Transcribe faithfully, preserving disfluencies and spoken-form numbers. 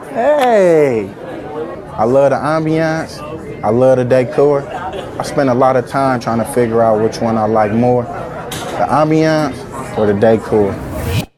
Hey, I love the ambiance. I love the decor. I spend a lot of time trying to figure out which one I like more, the ambiance or the decor.